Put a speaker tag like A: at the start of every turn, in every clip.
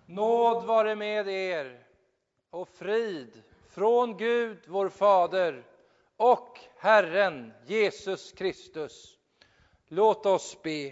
A: Nåd vare med er och frid från Gud vår Fader och Herren Jesus Kristus. Låt oss be.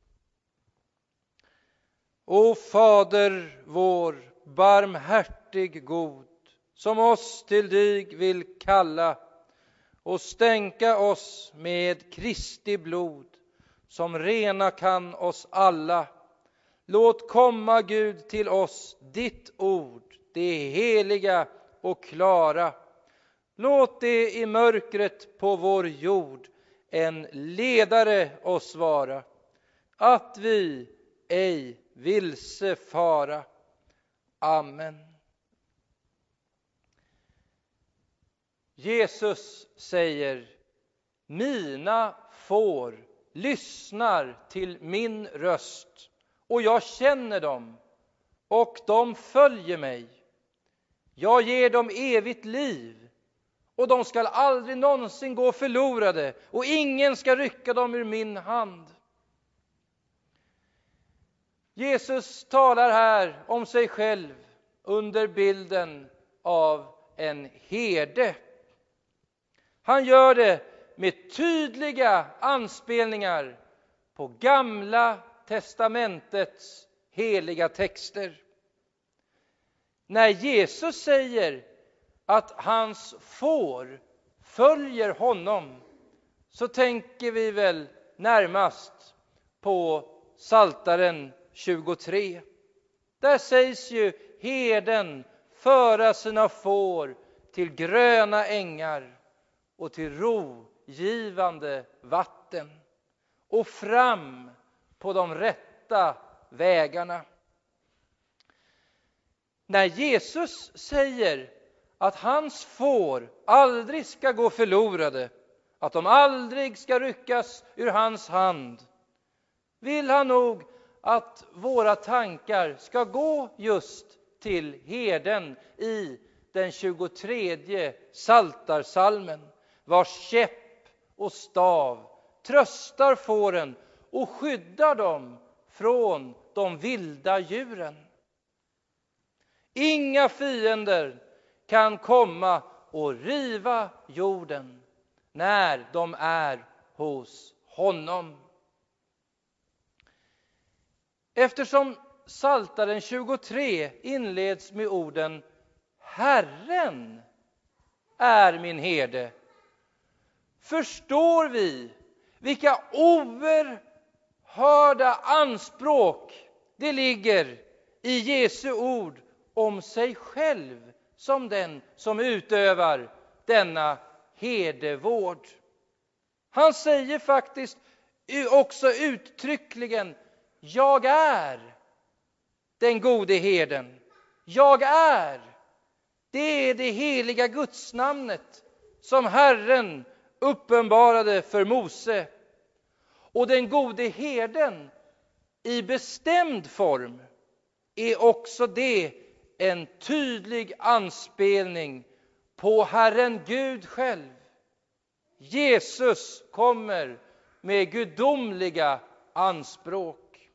A: O Fader vår, barmhärtig god, som oss till dig vill kalla och stänka oss med Kristi blod, som rena kan oss alla. Låt komma, Gud, till oss ditt ord, det heliga och klara. Låt det i mörkret på vår jord en ledare oss vara, att vi ej vilse fara. Amen. Jesus säger: mina får lyssnar till min röst, och jag känner dem, och de följer mig. Jag ger dem evigt liv, och de skall aldrig någonsin gå förlorade, och ingen ska rycka dem ur min hand. Jesus talar här om sig själv under bilden av en herde. Han gör det med tydliga anspelningar på Gamla testamentets heliga texter. När Jesus säger att hans får följer honom, så tänker vi väl närmast på Psaltaren 23. Där sägs ju herden föra sina får till gröna ängar och till rogivande vatten och fram på de rätta vägarna. När Jesus säger att hans får aldrig ska gå förlorade, att de aldrig ska ryckas ur hans hand, vill han nog att våra tankar ska gå just till herden i den 23:e Psaltarpsalmen, vars käpp och stav tröstar fåren och skyddar dem från de vilda djuren. Inga fiender kan komma och riva jorden när de är hos honom. Eftersom Psaltaren 23 inleds med orden Herren är min herde, förstår vi vilka oerhörda anspråk det ligger i Jesu ord om sig själv som den som utövar denna herdevård. Han säger faktiskt också uttryckligen: jag är den gode herden. Jag är. Det är det heliga Gudsnamnet som Herren uppenbarade för Mose. Och den gode herden i bestämd form är också det en tydlig anspelning på Herren Gud själv. Jesus kommer med gudomliga anspråk.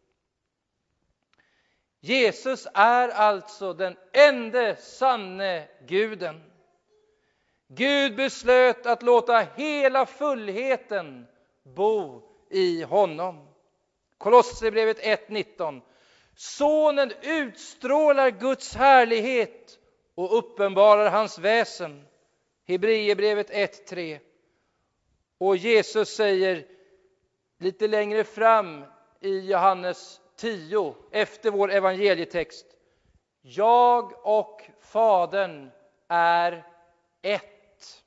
A: Jesus är alltså den ende sanne guden. Gud beslöt att låta hela fullheten bo i honom. Kolosserbrevet 1:19. Sonen utstrålar Guds härlighet och uppenbarar hans väsen. Hebreerbrevet 1:3. Och Jesus säger lite längre fram i Johannes 10, efter vår evangelietext: jag och Fadern är ett.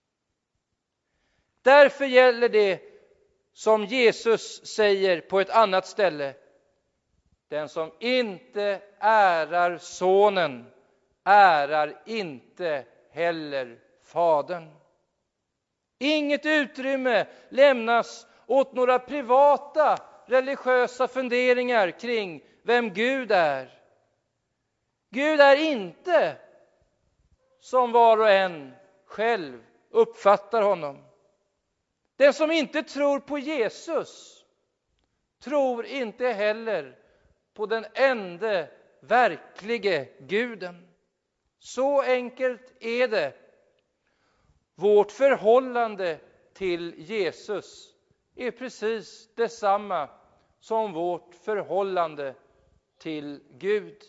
A: Därför gäller det som Jesus säger på ett annat ställe: den som inte ärar sonen ärar inte heller Fadern. Inget utrymme lämnas åt några privata religiösa funderingar kring vem Gud är. Gud är inte som var och en själv uppfattar honom. Den som inte tror på Jesus tror inte heller på den ende verklige guden. Så enkelt är det. Vårt förhållande till Jesus är precis detsamma som vårt förhållande till Gud.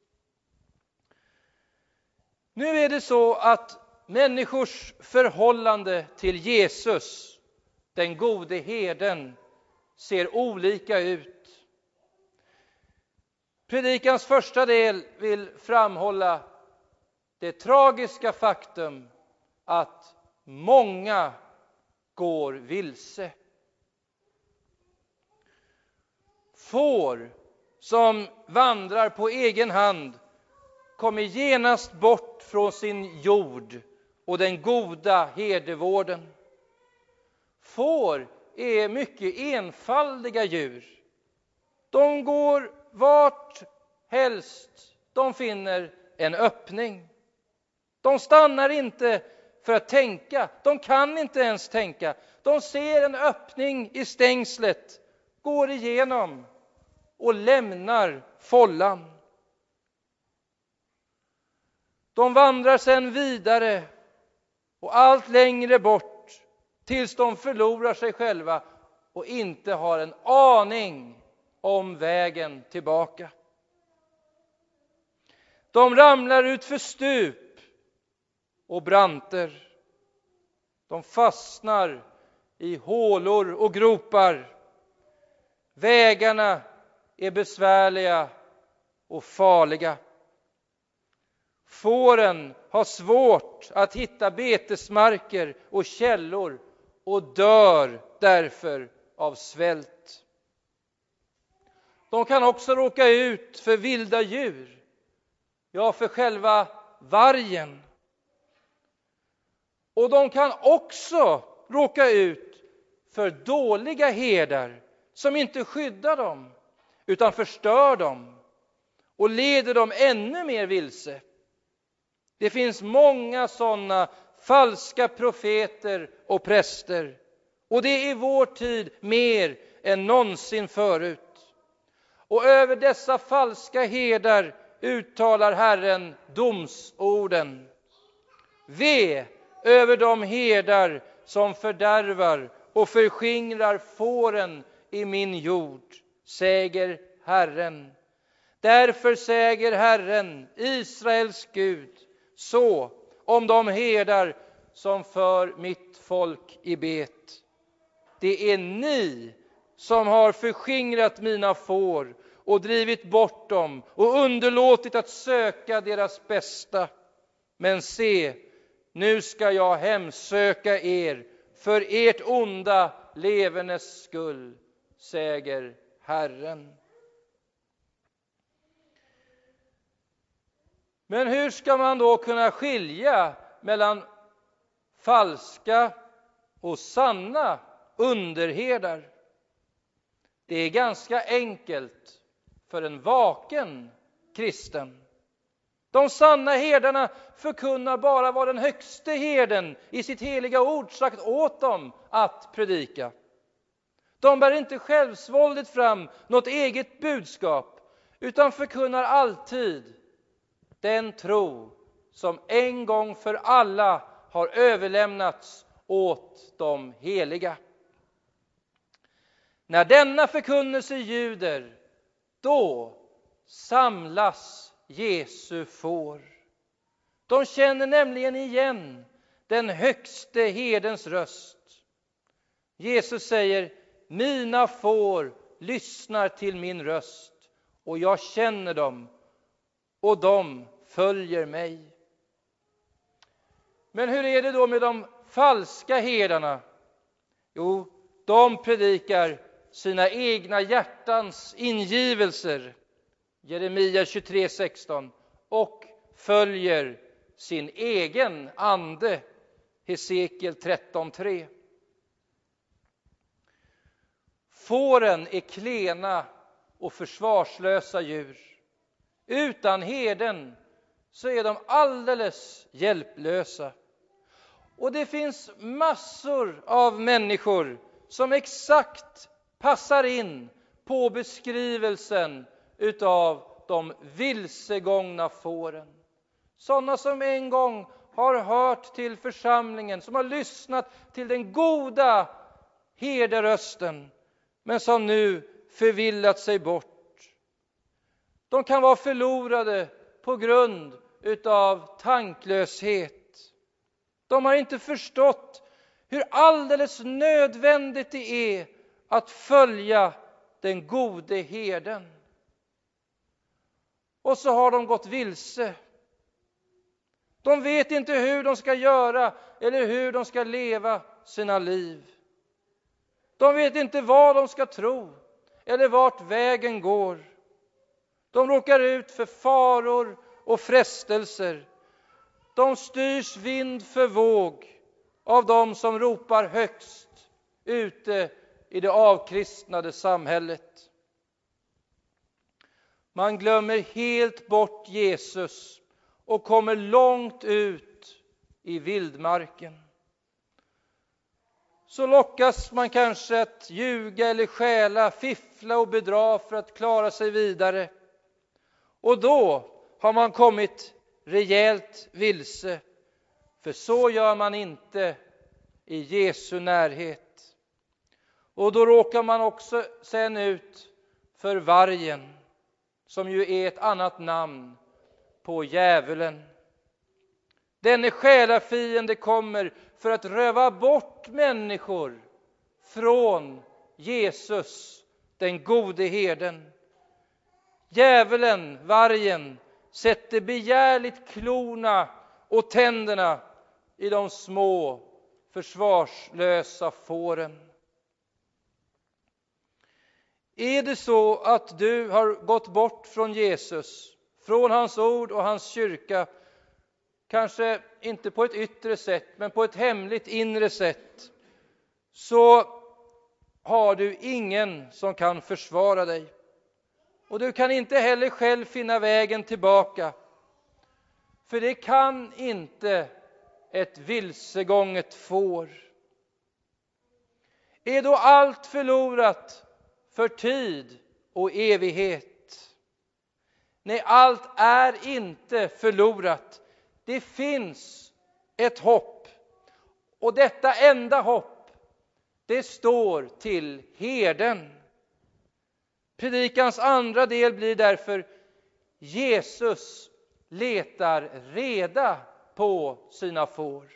A: Nu är det så att människors förhållande till Jesus, den gode herden, ser olika ut. Predikans första del vill framhålla det tragiska faktum att många går vilse. Får som vandrar på egen hand kommer genast bort från sin jord och den goda herdevården. Får är mycket enfaldiga djur. De går vart helst de finner en öppning. De stannar inte för att tänka. De kan inte ens tänka. De ser en öppning i stängslet, går igenom och lämnar fållan. De vandrar sedan vidare och allt längre bort tills de förlorar sig själva och inte har en aning om vägen tillbaka. De ramlar ut för stup och branter. De fastnar i hålor och gropar. Vägarna är besvärliga och farliga. Fåren har svårt att hitta betesmarker och källor och dör därför av svält. De kan också råka ut för vilda djur, ja, för själva vargen. Och de kan också råka ut för dåliga herdar som inte skyddar dem utan förstör dem och leder dem ännu mer vilse. Det finns många sådana falska profeter och präster, och det är i vår tid mer än någonsin förut. Och över dessa falska herdar uttalar Herren domsorden. Ve över de herdar som fördärvar och förskingrar fåren i min jord, säger Herren. Därför säger Herren, Israels Gud, så om de herdar som för mitt folk i bet. Det är ni som har förskingrat mina får och drivit bort dem och underlåtit att söka deras bästa. Men se, nu ska jag hemsöka er för ert onda levernes skull, säger Herren. Men hur ska man då kunna skilja mellan falska och sanna underherdar? Det är ganska enkelt för en vaken kristen. De sanna herdarna förkunnar bara vad den högste herden i sitt heliga ord sagt åt dem att predika. De bär inte självsvåldigt fram något eget budskap, utan förkunnar alltid den tro som en gång för alla har överlämnats åt de heliga. När denna förkunnelse ljuder, då samlas Jesu får. De känner nämligen igen den högste herdens röst. Jesus säger, mina får lyssnar till min röst och jag känner dem och de följer mig. Men hur är det då med de falska herdarna? Jo, de predikar sina egna hjärtans ingivelser, Jeremia 23:16, och följer sin egen ande, Hesekiel 13:3. Fåren är klena och försvarslösa djur. Utan herden så är de alldeles hjälplösa. Och det finns massor av människor som exakt passar in på beskrivelsen utav de vilsegångna fåren. Sådana som en gång har hört till församlingen, som har lyssnat till den goda herderösten, men som nu förvillat sig bort. De kan vara förlorade på grund utav tanklöshet. De har inte förstått hur alldeles nödvändigt det är att följa den gode herden. Och så har de gått vilse. De vet inte hur de ska göra eller hur de ska leva sina liv. De vet inte vad de ska tro eller vart vägen går. De råkar ut för faror och frestelser. De styrs vind för våg av dem som ropar högst ute i det avkristnade samhället. Man glömmer helt bort Jesus och kommer långt ut i vildmarken. Så lockas man kanske att ljuga eller stjäla, fiffla och bedra för att klara sig vidare. Och då har man kommit rejält vilse. För så gör man inte i Jesu närhet. Och då råkar man också sen ut för vargen, som ju är ett annat namn på djävulen. Denne själafiende kommer för att röva bort människor från Jesus, den gode herden. Djävulen, vargen, sätter begärligt klorna och tänderna i de små försvarslösa fåren. Är det så att du har gått bort från Jesus, från hans ord och hans kyrka, kanske inte på ett yttre sätt men på ett hemligt inre sätt, så har du ingen som kan försvara dig. Och du kan inte heller själv finna vägen tillbaka. För det kan inte ett vilsegånget får. Är då allt förlorat för tid och evighet? Nej, allt är inte förlorat. Det finns ett hopp. Och detta enda hopp, det står till herden. Predikans andra del blir därför: Jesus letar reda på sina får.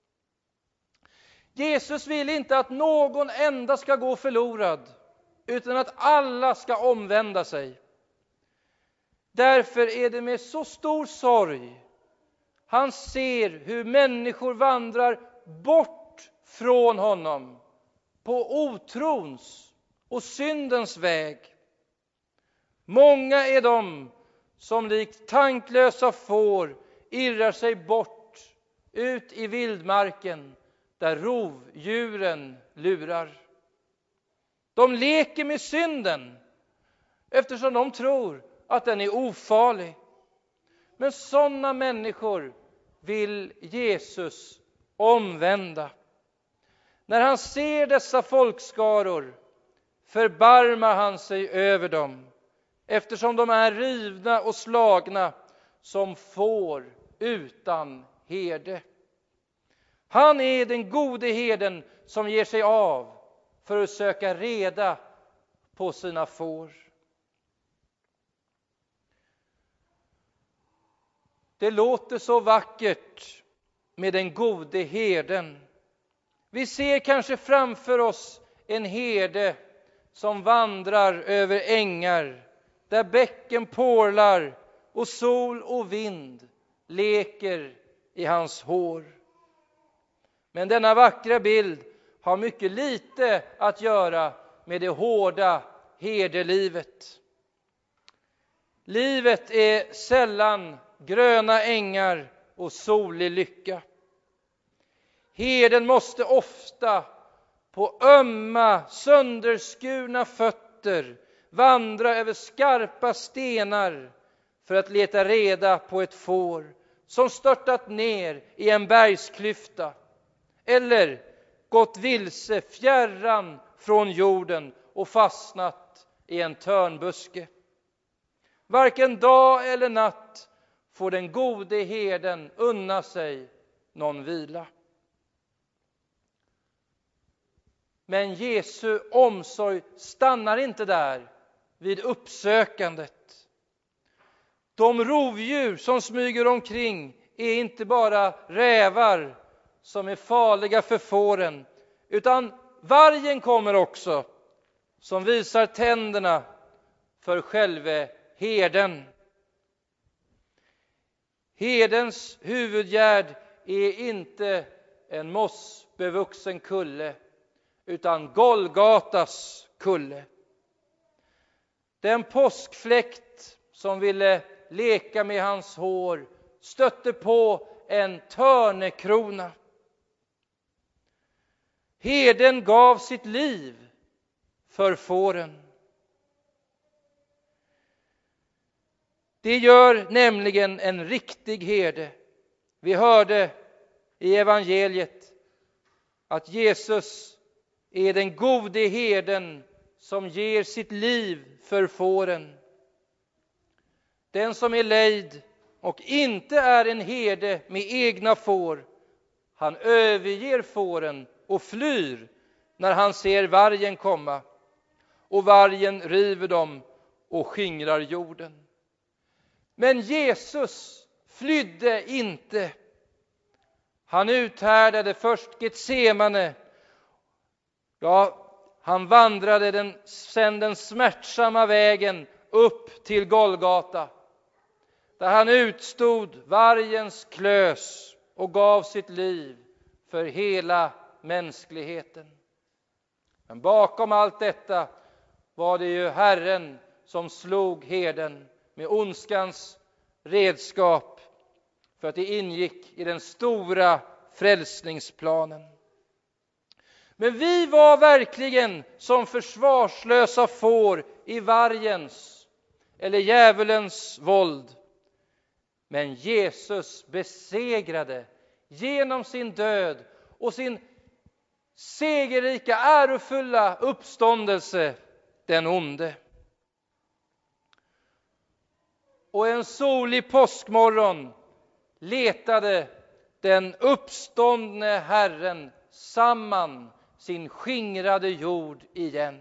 A: Jesus vill inte att någon enda ska gå förlorad, utan att alla ska omvända sig. Därför är det med så stor sorg han ser hur människor vandrar bort från honom på otrons och syndens väg. Många är de som likt tanklösa får irrar sig bort ut i vildmarken där rovdjuren lurar. De leker med synden eftersom de tror att den är ofarlig. Men sådana människor vill Jesus omvända. När han ser dessa folkskaror förbarmar han sig över dem, eftersom de är rivna och slagna som får utan herde. Han är den gode herden som ger sig av för att söka reda på sina får. Det låter så vackert med den gode herden. Vi ser kanske framför oss en herde som vandrar över ängar där bäcken porlar och sol och vind leker i hans hår. Men denna vackra bild har mycket lite att göra med det hårda herdelivet. Livet är sällan gröna ängar och solig lycka. Herden måste ofta på ömma, sönderskurna fötter vandra över skarpa stenar för att leta reda på ett får som störtat ner i en bergsklyfta eller gått vilse fjärran från jorden och fastnat i en törnbuske. Varken dag eller natt får den gode herden unna sig någon vila. Men Jesu omsorg stannar inte där vid uppsökandet. De rovdjur som smyger omkring är inte bara rävar som är farliga för fåren, utan vargen kommer också, som visar tänderna för själve herden. Herdens huvudgärd är inte en mossbevuxen kulle, utan Golgatas kulle. Den påskfläkt som ville leka med hans hår stötte på en törnekrona. Herden gav sitt liv för fåren. Det gör nämligen en riktig herde. Vi hörde i evangeliet att Jesus är den gode herden som ger sitt liv för fåren. Den som är lejd och inte är en herde med egna får, han överger fåren och flyr när han ser vargen komma. Och vargen river dem och skingrar jorden. Men Jesus flydde inte. Han uthärdade först Getsemane. Ja, han vandrade sen den smärtsamma vägen upp till Golgata, där han utstod vargens klös och gav sitt liv för hela mänskligheten. Men bakom allt detta var det ju Herren som slog herden med ondskans redskap, för att det ingick i den stora frälsningsplanen. Men vi var verkligen som försvarslösa får i vargens eller djävulens våld. Men Jesus besegrade genom sin död och sin segerrika, ärofulla uppståndelse den onde. Och en solig påskmorgon letade den uppståndne Herren samman sin skingrade jord igen.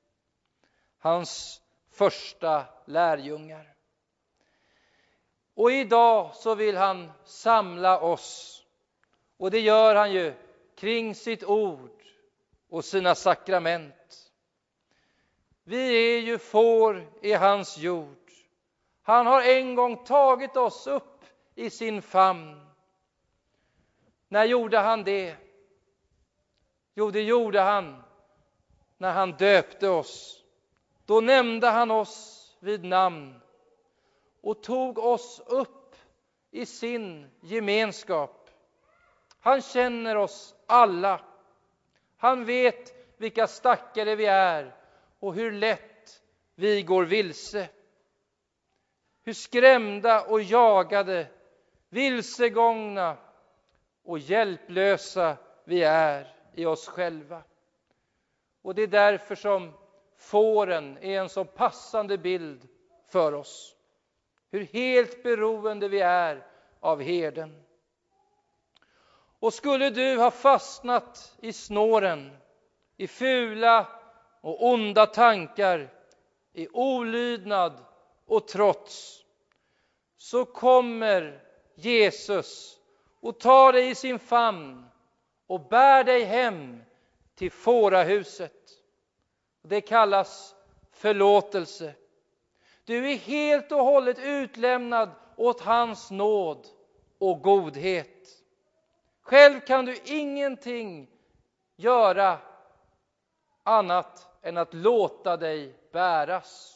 A: Hans första lärjungar. Och idag så vill han samla oss. Och det gör han ju kring sitt ord och sina sakrament. Vi är ju får i hans jord. Han har en gång tagit oss upp i sin famn. När gjorde han det? Jo, det gjorde han när han döpte oss. Då nämnde han oss vid namn och tog oss upp i sin gemenskap. Han känner oss alla. Han vet vilka stackare vi är och hur lätt vi går vilse. Hur skrämda och jagade, vilsegångna och hjälplösa vi är i oss själva. Och det är därför som fåren är en så passande bild för oss. Hur helt beroende vi är av herden. Och skulle du ha fastnat i snåren, i fula och onda tankar, i olydnad och trots, så kommer Jesus och tar dig i sin famn och bär dig hem till fårahuset. Det kallas förlåtelse. Du är helt och hållet utlämnad åt hans nåd och godhet. Själv kan du ingenting göra annat än att låta dig bäras.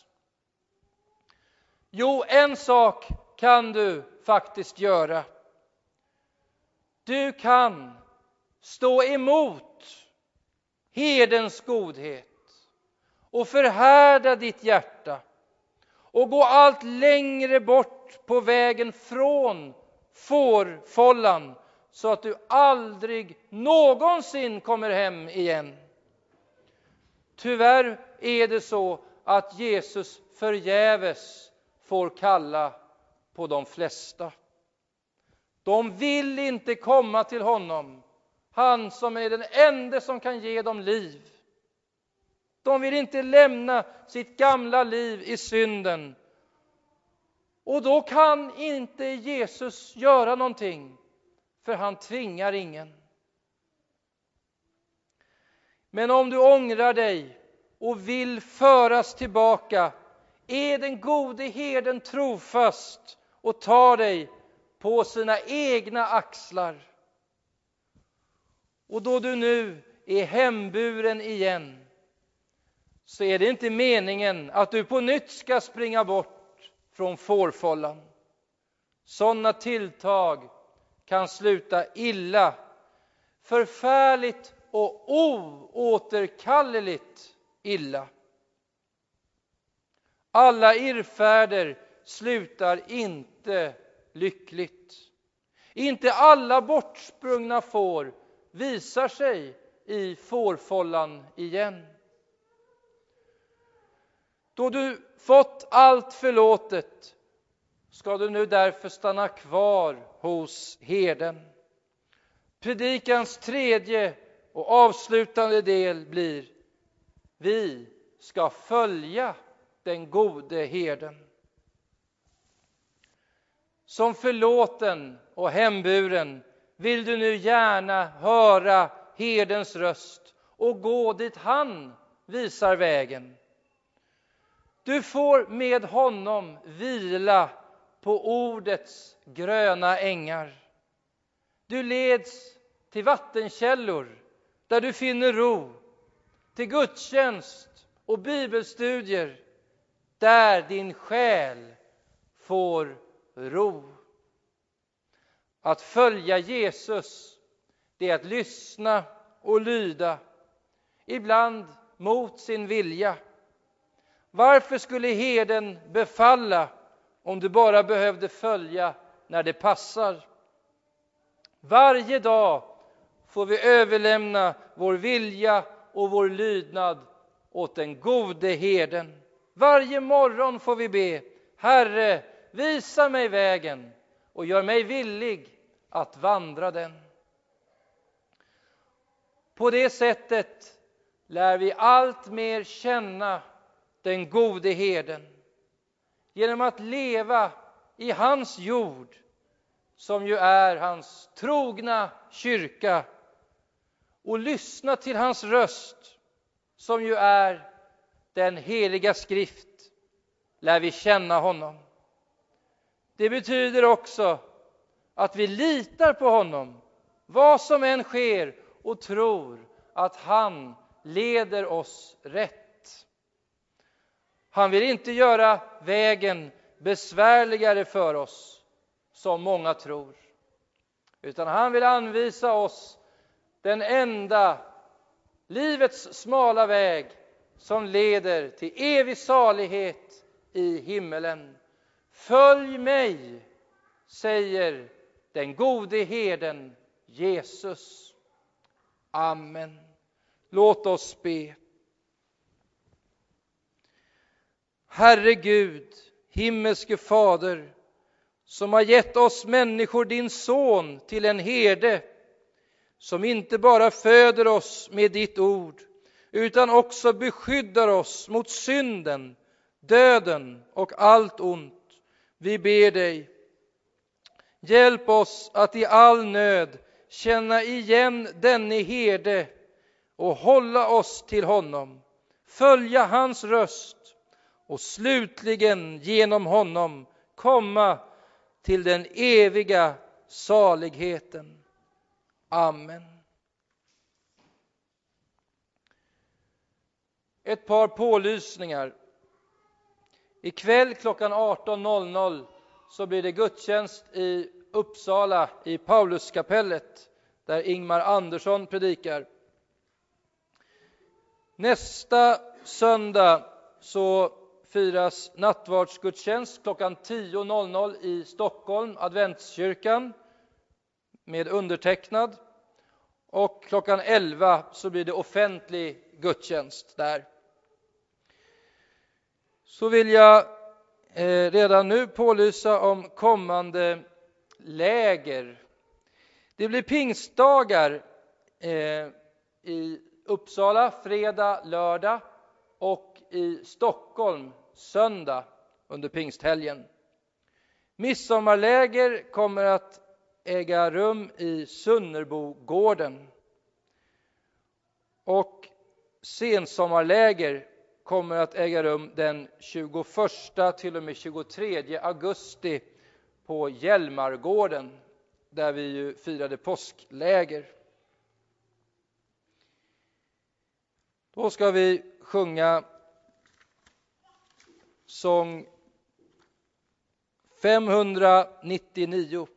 A: Jo, en sak kan du faktiskt göra. Du kan stå emot herdens godhet och förhärda ditt hjärta och gå allt längre bort på vägen från fårfållan, så att du aldrig någonsin kommer hem igen. Tyvärr är det så att Jesus förgäves får kalla på de flesta. De vill inte komma till honom, han som är den enda som kan ge dem liv. De vill inte lämna sitt gamla liv i synden. Och då kan inte Jesus göra någonting, för han tvingar ingen. Men om du ångrar dig och vill föras tillbaka, är den gode herden trofast och tar dig på sina egna axlar. Och då du nu är hemburen igen, så är det inte meningen att du på nytt ska springa bort från fårfållan. Sådana tilltag kan sluta illa, förfärligt och oåterkalleligt illa. Alla irrfärder slutar inte lyckligt. Inte alla bortsprungna får visar sig i fårfållan igen. Då du fått allt förlåtet ska du nu därför stanna kvar hos herden. Predikans tredje och avslutande del blir: vi ska följa den gode herden. Som förlåten och hemburen vill du nu gärna höra herdens röst och gå dit han visar vägen. Du får med honom vila på ordets gröna ängar. Du leds till vattenkällor där du finner ro, till gudstjänst och bibelstudier där din själ får ro. Att följa Jesus, det är att lyssna och lyda, ibland mot sin vilja. Varför skulle herden befalla om du bara behövde följa när det passar? Varje dag får vi överlämna vår vilja och vår lydnad åt den gode herden. Varje morgon får vi be: Herre, visa mig vägen och gör mig villig att vandra den. På det sättet lär vi allt mer känna den gode herden, genom att leva i hans jord, som ju är hans trogna kyrka, och lyssna till hans röst, som ju är den heliga skrift, lär vi känna honom. Det betyder också att vi litar på honom, vad som än sker, och tror att han leder oss rätt. Han vill inte göra vägen besvärligare för oss, som många tror, utan han vill anvisa oss den enda, livets smala väg som leder till evig salighet i himmelen. Följ mig, säger den gode herden Jesus. Amen. Låt oss be. Herre Gud, himmelske Fader, som har gett oss människor din son till en herde, som inte bara föder oss med ditt ord, utan också beskyddar oss mot synden, döden och allt ont. Vi ber dig, hjälp oss att i all nöd känna igen denne herde och hålla oss till honom, följa hans röst och slutligen genom honom komma till den eviga saligheten. Amen. Ett par pålysningar. Ikväll klockan 18.00 så blir det gudstjänst i Uppsala i Pauluskapellet, där Ingmar Andersson predikar. Nästa söndag så firas nattvardsgudstjänst klockan 10.00 i Stockholm, Adventskyrkan, med undertecknad. Och klockan 11 så blir det offentlig gudstjänst där. Så vill jag redan nu pålysa om kommande läger. Det blir pingstdagar i Uppsala fredag, lördag och i Stockholm söndag under pingsthelgen. Midsommarläger kommer att äga rum i Sunnerbogården. Och sensommarläger kommer att äga rum den 21 till och med 23 augusti på Hjälmargården, där vi ju firade påskläger. Då ska vi sjunga sång 599.